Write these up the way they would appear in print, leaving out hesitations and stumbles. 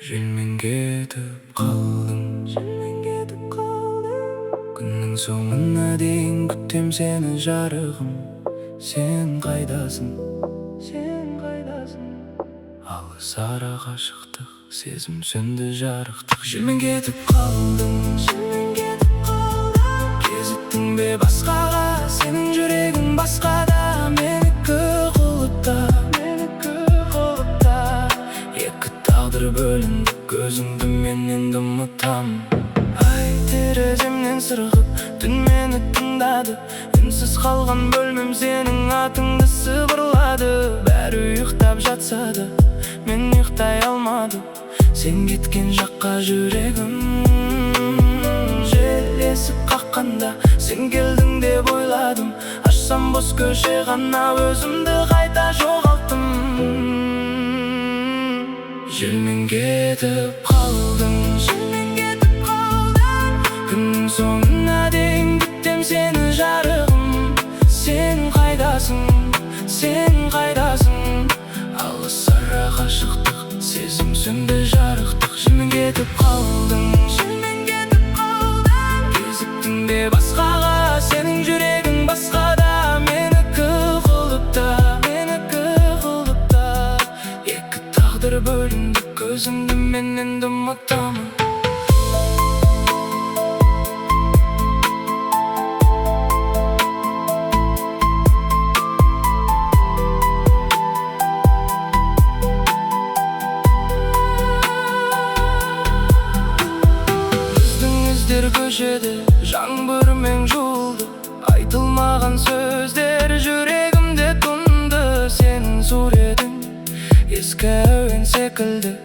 Желмен кетіп қалдым, күннің соңына дейін күтем сені жарығым. Сен қайдасың, алыс ара ғашықтық, сезім сөнді жарықтық. Желмен кетіп қалдым, кезіктің бе басқаға, сенің жүрегің басқада, менікі құлыпта. Екі тағдыр бөлінді, көзіңді мен енді ұмытамын. Ай тереземнен сырғып, түн мені тыңдады. Үнсіз қалған бөлмем сенің атыңды сыбырлады. Бәрі ұйықтап жатса да, мен ұйықтай алмадым. Сен кеткен жаққа жүрегім жел есіп қаққанда, сен келдің деп ойладым. Ашсам бос көше ғана, өзімді қайта жоғалттым. Желмен кетіп қалдым, күннің соңына дейін күтем сені жарығым. Сен қайдасың, алыс ара ғашықтық, сезім сөнді жарықтық. Желмен кетіп қалдың, кезіктің бе басқаға, сенің жүрегің басқада, менікі құлыпта. Екі тағдыр бөлінді, көзіңді мен енді ұмытамын. Көшеде жаңбырмен жуылды, айтылмаған сөздер жүрегімде тұнды. Сенің суретің ескі әуен секілді.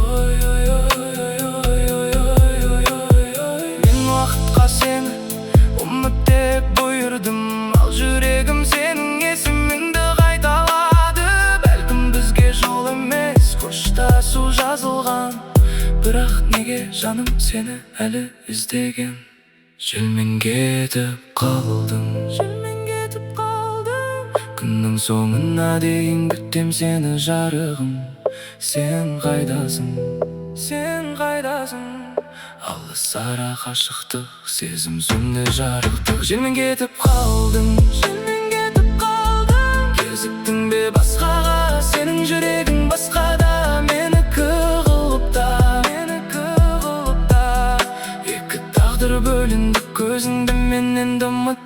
Мен уақытқа сені ұмыт деп бұйырдым, ал жүрегім сенің есіміңді қайталады. Бәлкім бізге жол емес, қоштасу жазылған, бірақ неге жаным сені әлі іздеген. Желмен кетіп қалдым, күннің соңына дейін күтем сені жарығым. Сен қайдасың, алыс ара ғашықтық, сезім сөнді жарықтық. Желмен кетіп қалдым, кезіктің бе басқаға, сенің жүрегің басқада, менікі құлыпта. Екі тағдыр бөлінді, көзіңді мен енді ұмыттым.